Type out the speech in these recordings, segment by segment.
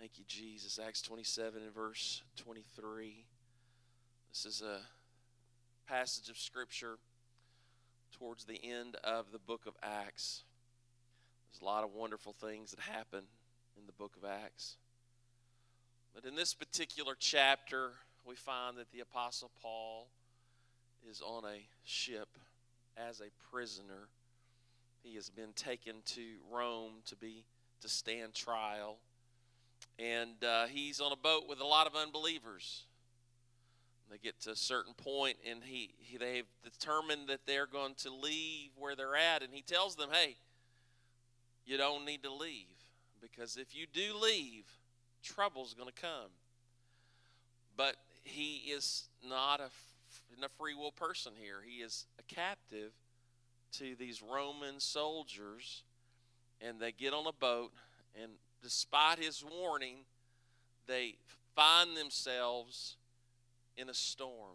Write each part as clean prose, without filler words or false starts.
Thank you, Jesus. Acts 27 and verse 23. This is a passage of Scripture towards the end of the book of Acts. There's a lot of wonderful things that happen in the book of Acts. But in this particular chapter, we find that the Apostle Paul is on a ship as a prisoner. He has been taken to Rome to stand trial. And he's on a boat with a lot of unbelievers. They get to a certain point, and they've determined that they're going to leave where they're at. And he tells them, hey, you don't need to leave, because if you do leave, trouble's going to come. But he is not a free will person here. He is a captive to these Roman soldiers, and they get on a boat, and despite his warning, they find themselves in a storm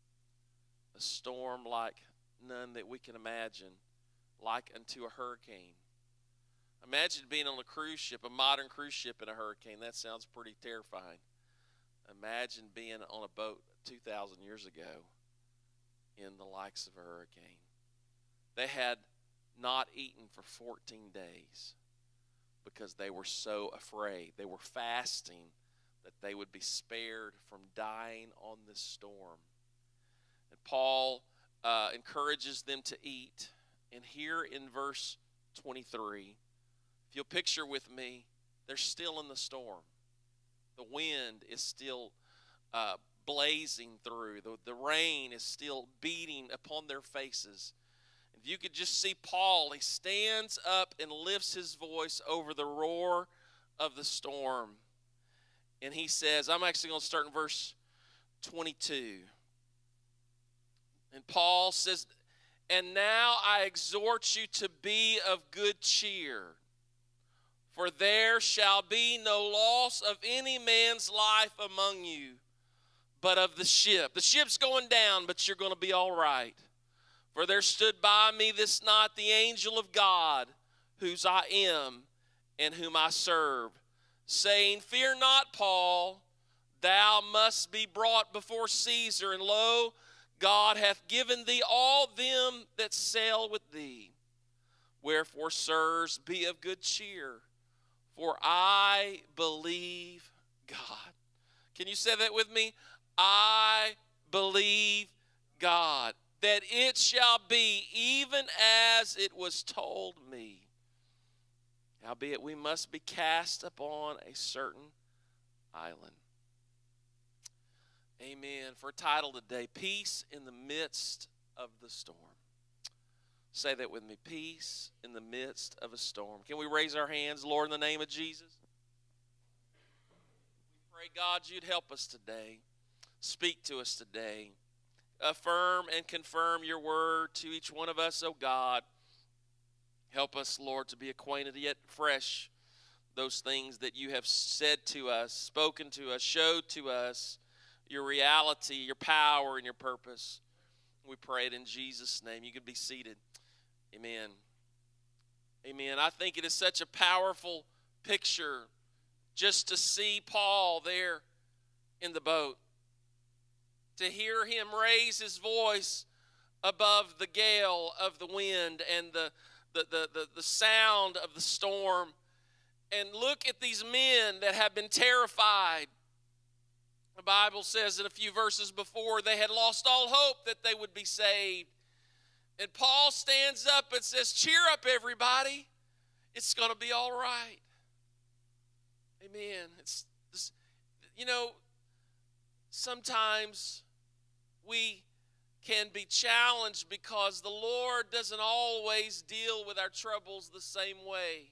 like none that we can imagine, like unto a hurricane. Imagine being on a cruise ship, a modern cruise ship in a hurricane. That sounds pretty terrifying. Imagine being on a boat 2,000 years ago in the likes of a hurricane. They had not eaten for 14 days because they were so afraid. They were fasting that they would be spared from dying on this storm. And Paul encourages them to eat. And here in verse 23, if you'll picture with me, they're still in the storm. The wind is still blazing through. The rain is still beating upon their faces. If you could just see Paul, he stands up and lifts his voice over the roar of the storm. And he says, I'm actually going to start in verse 22. And Paul says, and now I exhort you to be of good cheer, for there shall be no loss of any man's life among you, but of the ship. The ship's going down, but you're going to be all right. For there stood by me this night the angel of God, whose I am and whom I serve, saying, fear not, Paul, thou must be brought before Caesar, and lo, God hath given thee all them that sail with thee. Wherefore, sirs, be of good cheer, for I believe God. Can you say that with me? I believe God, that it shall be even as it was told me. Howbeit we must be cast upon a certain island. Amen. For a title today, Peace in the Midst of the Storm. Say that with me, peace in the midst of a storm. Can we raise our hands, Lord, in the name of Jesus? We pray, God, you'd help us today. Speak to us today. Affirm and confirm your word to each one of us, oh God. Help us, Lord, to be acquainted yet fresh those things that you have said to us, spoken to us, showed to us, your reality, your power, and your purpose. We pray it in Jesus' name. You can be seated. Amen. Amen. I think it is such a powerful picture just to see Paul there in the boat, to hear him raise his voice above the gale of the wind and the sound of the storm, and look at these men that have been terrified. The Bible says in a few verses before they had lost all hope that they would be saved. And Paul stands up and says, cheer up, everybody. It's going to be all right. Amen. Sometimes we can be challenged because the Lord doesn't always deal with our troubles the same way.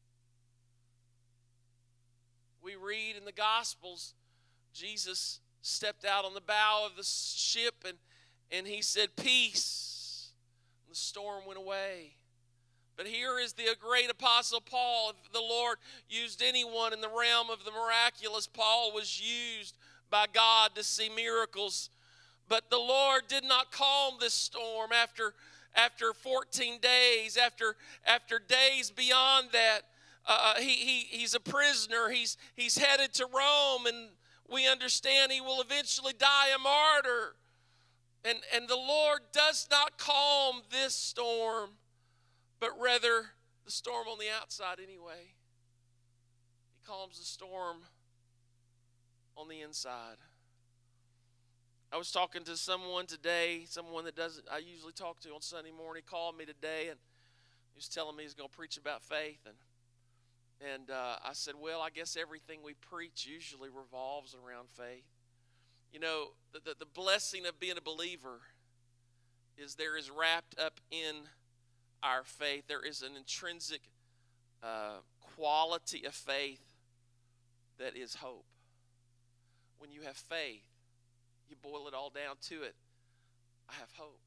We read in the Gospels, Jesus stepped out on the bow of the ship and he said, peace. And the storm went away. But here is the great apostle Paul. If the Lord used anyone in the realm of the miraculous, Paul was used by God to see miracles. But the Lord did not calm this storm after 14 days, after days beyond that. He's a prisoner. He's headed to Rome, and we understand he will eventually die a martyr. And the Lord does not calm this storm, but rather the storm on the outside anyway. He calms the storm on the inside. I was talking to someone today, someone that I usually talk to on Sunday morning. He called me today, and he was telling me he's going to preach about faith. And I said, well, I guess everything we preach usually revolves around faith. You know, the blessing of being a believer is there is wrapped up in our faith. There is an intrinsic quality of faith that is hope. When you have faith, you boil it all down to it. I have hope.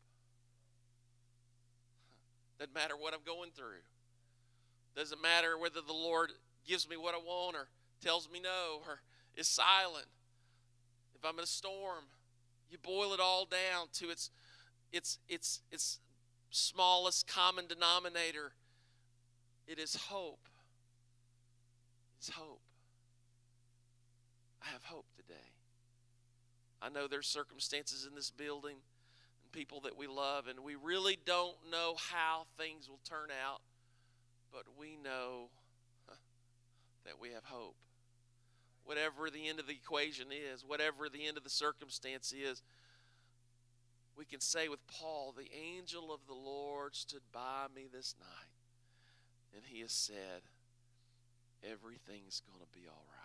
Doesn't matter what I'm going through. Doesn't matter whether the Lord gives me what I want or tells me no or is silent. If I'm in a storm, you boil it all down to its smallest common denominator. It is hope. It's hope. I have hope today. I know there's circumstances in this building and people that we love, and we really don't know how things will turn out, but we know that we have hope. Whatever the end of the equation is, whatever the end of the circumstance is, we can say with Paul, the angel of the Lord stood by me this night, and he has said, everything's going to be all right.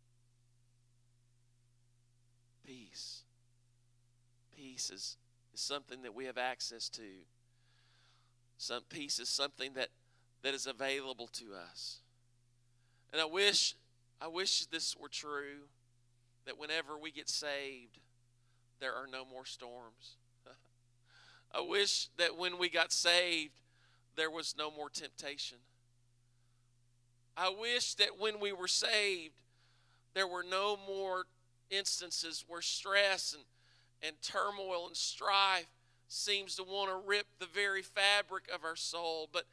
Peace. Peace is something that we have access to. Peace is something that is available to us. And I wish this were true, that whenever we get saved, there are no more storms. I wish that when we got saved, there was no more temptation. I wish that when we were saved, there were no more instances where stress and turmoil and strife seems to want to rip the very fabric of our soul. But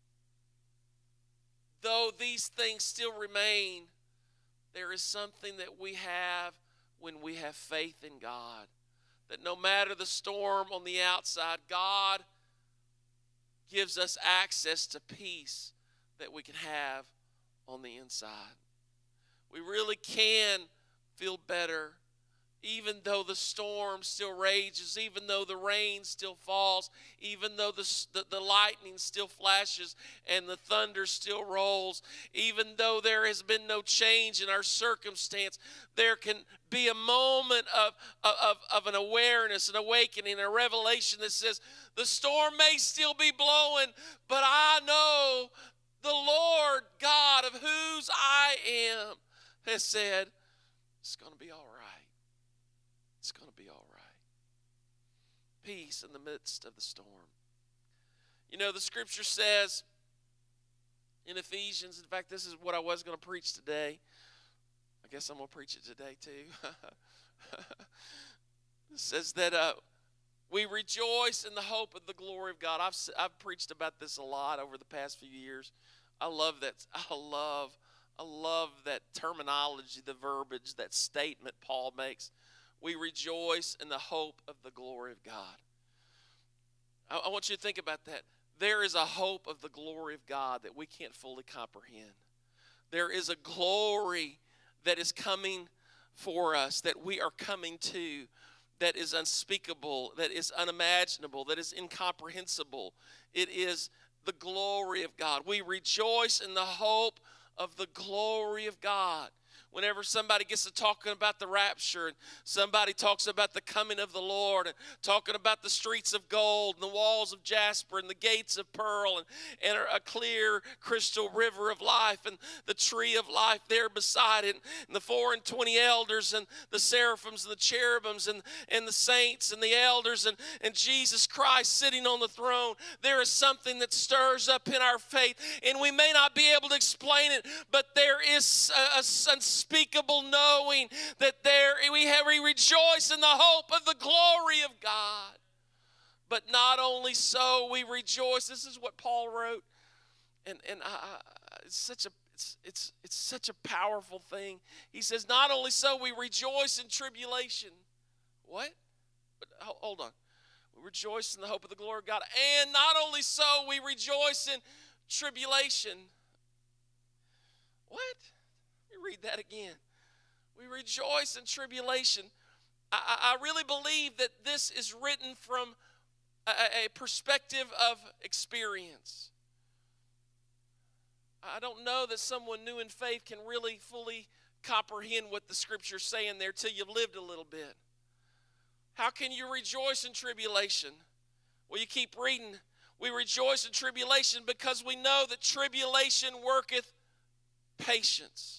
though these things still remain, there is something that we have when we have faith in God. That no matter the storm on the outside, God gives us access to peace that we can have on the inside. We really can feel better, even though the storm still rages, even though the rain still falls, even though the lightning still flashes and the thunder still rolls, even though there has been no change in our circumstance, there can be a moment of an awareness, an awakening, a revelation that says, the storm may still be blowing, but I know the Lord God of whose I am has said, it's going to be all right. It's going to be all right. Peace in the midst of the storm. You know, the scripture says in Ephesians, in fact, this is what I was going to preach today. I guess I'm going to preach it today too. It says that we rejoice in the hope of the glory of God. I've preached about this a lot over the past few years. I love that. I love that terminology, the verbiage, that statement Paul makes. We rejoice in the hope of the glory of God. I want you to think about that. There is a hope of the glory of God that we can't fully comprehend. There is a glory that is coming for us, that we are coming to, that is unspeakable, that is unimaginable, that is incomprehensible. It is the glory of God. We rejoice in the hope of the glory of God. Whenever somebody gets to talking about the rapture and somebody talks about the coming of the Lord and talking about the streets of gold and the walls of jasper and the gates of pearl and a clear crystal river of life and the tree of life there beside it and the 24 elders and the seraphims and the cherubims and the saints and the elders and Jesus Christ sitting on the throne, there is something that stirs up in our faith, and we may not be able to explain it, but there is a unspeakable knowing that we rejoice in the hope of the glory of God. But not only so, we rejoice. This is what Paul wrote, and it's it's such a powerful thing. He says, not only so, we rejoice in tribulation. What? But hold on. We rejoice in the hope of the glory of God. And not only so, we rejoice in tribulation. What? Let me read that again. We rejoice in tribulation. I really believe that this is written from a perspective of experience. I don't know that someone new in faith can really fully comprehend what the Scripture's saying there till you've lived a little bit. How can you rejoice in tribulation? Well, you keep reading. We rejoice in tribulation because we know that tribulation worketh patience.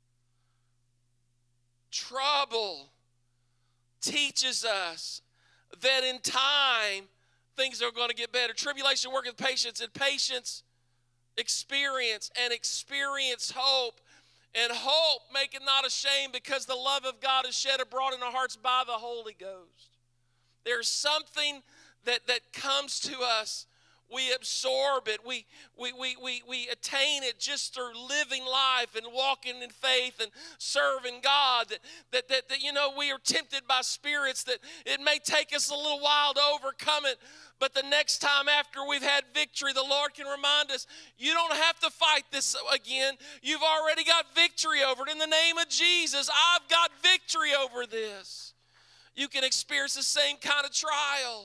Trouble teaches us that in time things are going to get better. Tribulation worketh patience, and patience experience, and experience hope. And hope maketh not ashamed, because the love of God is shed abroad in our hearts by the Holy Ghost. There's something that comes to us. We absorb it. We attain it just through living life and walking in faith and serving God. That we are tempted by spirits that it may take us a little while to overcome it. But the next time after we've had victory, the Lord can remind us, you don't have to fight this again. You've already got victory over it. In the name of Jesus, I've got victory over this. You can experience the same kind of trial.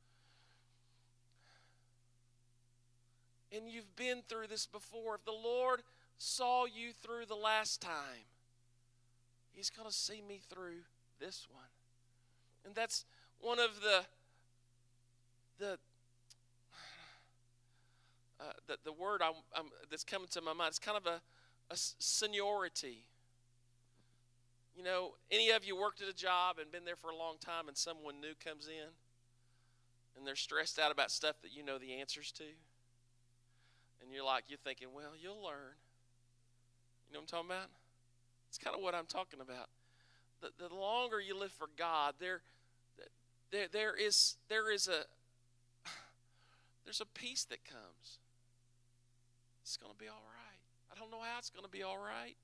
And you've been through this before. If the Lord saw you through the last time, He's going to see me through this one. And that's one of the word that's coming to my mind. It's kind of a seniority. You know, any of you worked at a job and been there for a long time, and someone new comes in and they're stressed out about stuff that you know the answers to, and you're thinking, well, you'll learn. You know what I'm talking about? It's kind of what I'm talking about. The longer you live for God, there's a peace that comes. It's going to be all right. I don't know how it's going to be all right,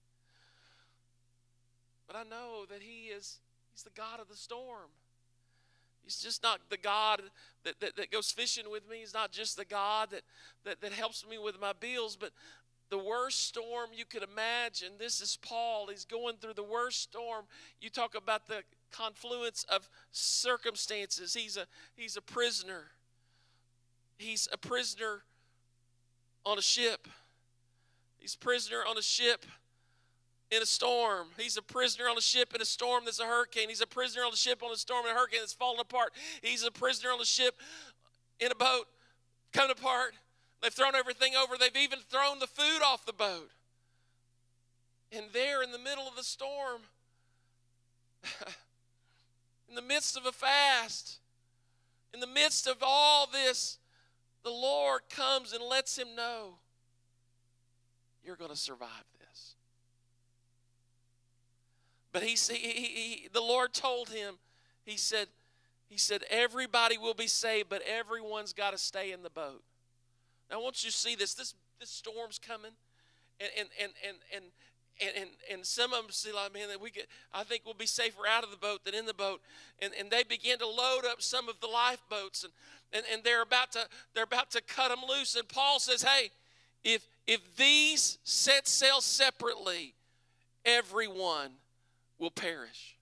but I know that He's the God of the storm. He's just not the God that goes fishing with me. He's not just the God that helps me with my bills, but the worst storm you could imagine. This is Paul. He's going through the worst storm. You talk about the confluence of circumstances. He's a prisoner. He's a prisoner on a ship. He's a prisoner on a ship in a storm. He's a prisoner on a ship in a storm that's a hurricane. He's a prisoner on a ship on a storm and a hurricane that's falling apart. He's a prisoner on a ship in a boat coming apart. They've thrown everything over. They've even thrown the food off the boat. And there in the middle of the storm, in the midst of a fast, in the midst of all this, the Lord comes and lets him know, you're going to survive this. But the Lord told him, he said, everybody will be saved, but everyone's got to stay in the boat. Now I want you to see this. This storm's coming, and some of them say, like, man, I think we'll be safer out of the boat than in the boat. And they begin to load up some of the lifeboats, and they're about to cut them loose. And Paul says, hey, if these set sail separately, everyone will perish.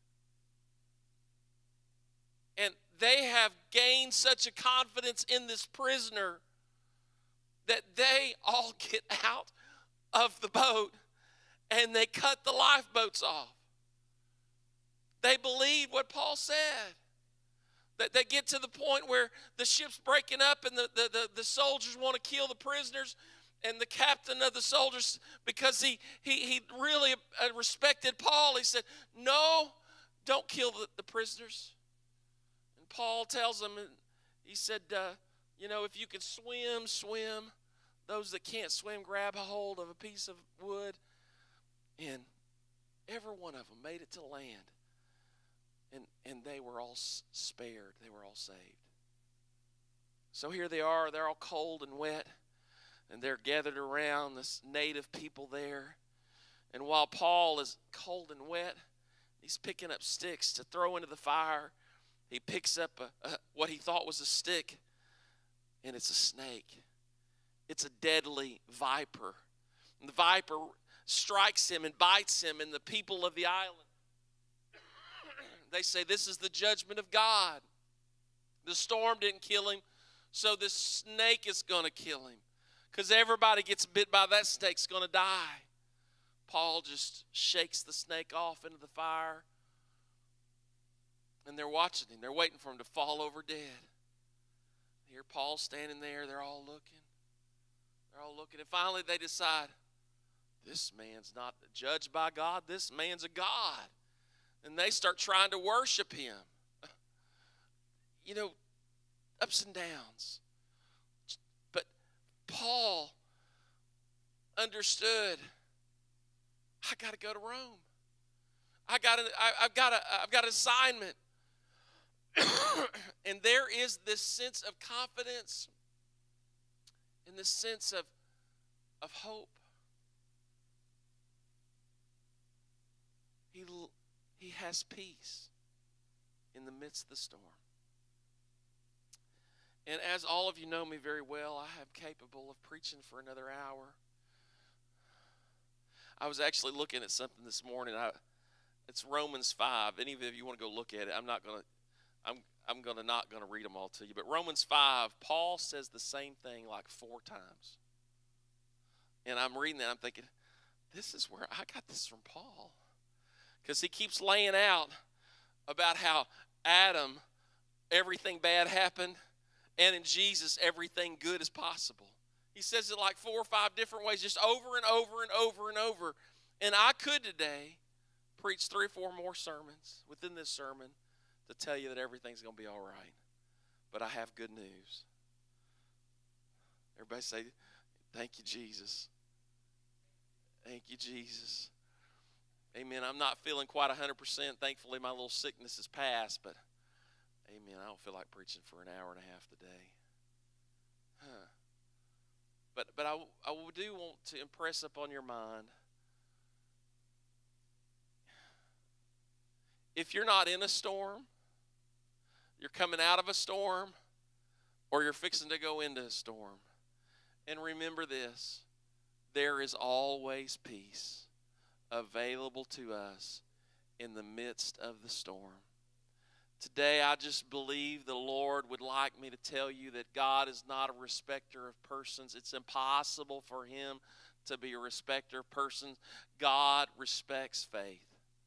And they have gained such a confidence in this prisoner that they all get out of the boat and they cut the lifeboats off. They believe what Paul said. That they get to the point where the ship's breaking up and the soldiers want to kill the prisoners. And the captain of the soldiers, because he really respected Paul, he said, no, don't kill the prisoners. And Paul tells them, he said, if you can swim, swim. Those that can't swim, grab a hold of a piece of wood. And every one of them made it to land. And they were all spared. They were all saved. So here they are. They're all cold and wet. And they're gathered around this native people there. And while Paul is cold and wet, he's picking up sticks to throw into the fire. He picks up what he thought was a stick, and it's a snake. It's a deadly viper. And the viper strikes him and bites him, and the people of the island, they say, this is the judgment of God. The storm didn't kill him, so this snake is going to kill him. Because everybody gets bit by that snake's going to die. Paul just shakes the snake off into the fire. And they're watching him. They're waiting for him to fall over dead. Here Paul's standing there. They're all looking. They're all looking. And finally they decide, this man's not judged by God. This man's a god. And they start trying to worship him. You know, ups and downs. But Paul understood, I got to go to Rome. I've got an assignment. And there is this sense of confidence and this sense of hope. He has peace in the midst of the storm. And as all of you know me very well, I am capable of preaching for another hour. I was actually looking at something this morning. It's Romans 5. Any of you want to go look at it? I'm not going to read them all to you. But Romans 5, Paul says the same thing like 4 times. And I'm reading that, I'm thinking, this is where I got this from Paul. Because he keeps laying out about how Adam, everything bad happened, and in Jesus, everything good is possible. He says it like 4 or 5 different ways, just over and over and over and over. And I could today preach 3 or 4 more sermons within this sermon to tell you that everything's going to be all right. But I have good news. Everybody say, thank you, Jesus. Thank you, Jesus. Amen. I'm not feeling quite 100%. Thankfully, my little sickness is past, but amen. I don't feel like preaching for an hour and a half today. But I do want to impress upon your mind, if you're not in a storm, you're coming out of a storm, or you're fixing to go into a storm. And remember this, there is always peace available to us in the midst of the storm. Today, I just believe the Lord would like me to tell you that God is not a respecter of persons. It's impossible for him to be a respecter of persons. God respects faith.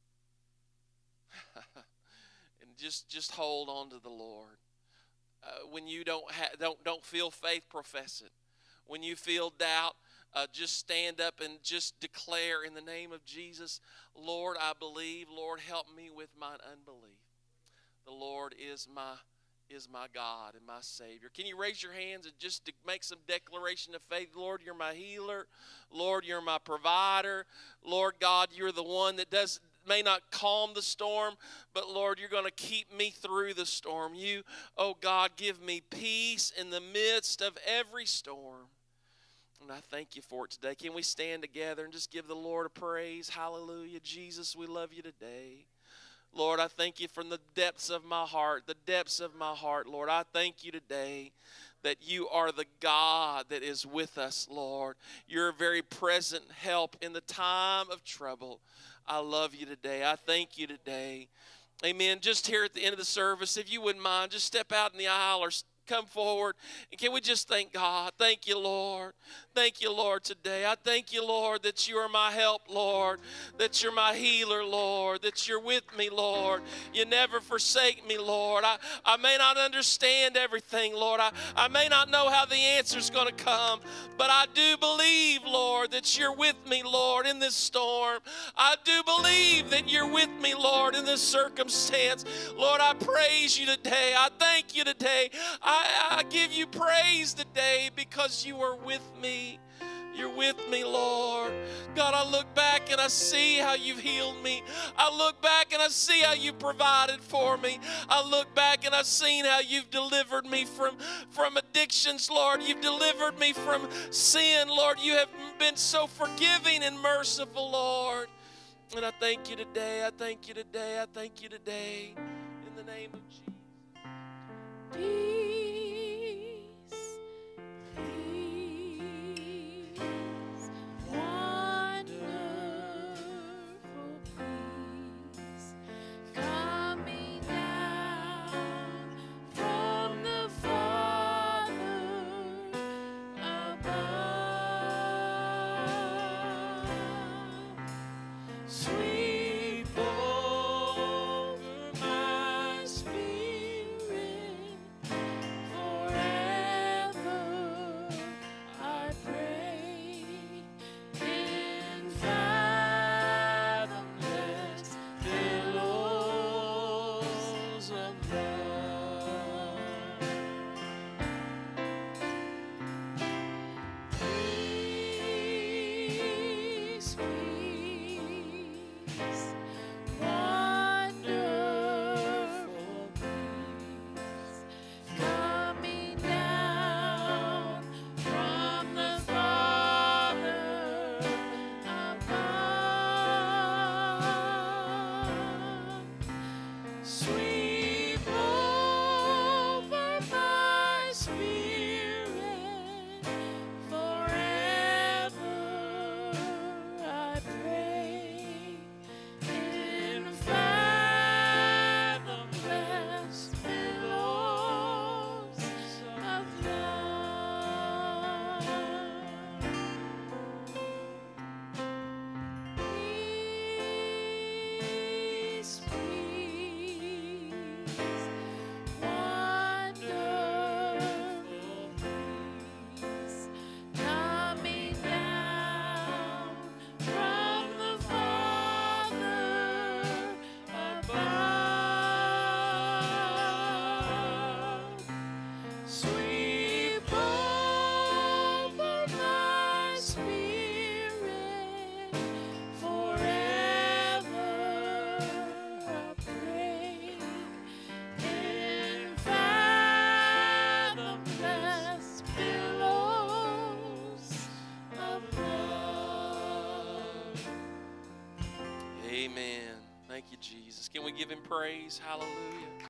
And just hold on to the Lord. When you don't feel faith, profess it. When you feel doubt, just stand up and just declare in the name of Jesus, Lord, I believe. Lord, help me with mine unbelief. The Lord is my God and my Savior. Can you raise your hands and just make some declaration of faith? Lord, you're my healer. Lord, you're my provider. Lord God, you're the one that may not calm the storm, but Lord, you're going to keep me through the storm. You, oh God, give me peace in the midst of every storm. And I thank you for it today. Can we stand together and just give the Lord a praise? Hallelujah. Jesus, we love you today. Lord, I thank you from the depths of my heart, Lord. I thank you today that you are the God that is with us, Lord. You're a very present help in the time of trouble. I love you today. I thank you today. Amen. Just here at the end of the service, if you wouldn't mind, just step out in the aisle or come forward. And can we just thank God? Thank you, Lord. Thank you, Lord, today. I thank you, Lord, that you are my help, Lord, that you're my healer, Lord, that you're with me, Lord. You never forsake me, Lord. I may not understand everything, Lord. I may not know how the answer's going to come, but I do believe, Lord, that you're with me, Lord, in this storm. I do believe that you're with me, Lord, in this circumstance. Lord, I praise you today. I thank you today. I give you praise today because you are with me. You're with me, Lord. God, I look back and I see how you've healed me. I look back and I see how you provided for me. I look back and I've seen how you've delivered me from addictions, Lord. You've delivered me from sin, Lord. You have been so forgiving and merciful, Lord. And I thank you today. I thank you today. I thank you today. In the name of Jesus. Peace, peace, wonderful peace, coming down from the Father above. Sweep over my spirit, forever I pray, in fathomless billows of love. Peace, peace, wonderful peace, coming down from the Father above. Sweep over my spirit, forever I pray, in fathomless billows of love. Peace, peace, wonderful peace, coming down from the Father above. Sweep over my spirit, forever I pray, in fathomless billows of love. Amen. Thank you, Jesus. Can we give him praise? Hallelujah.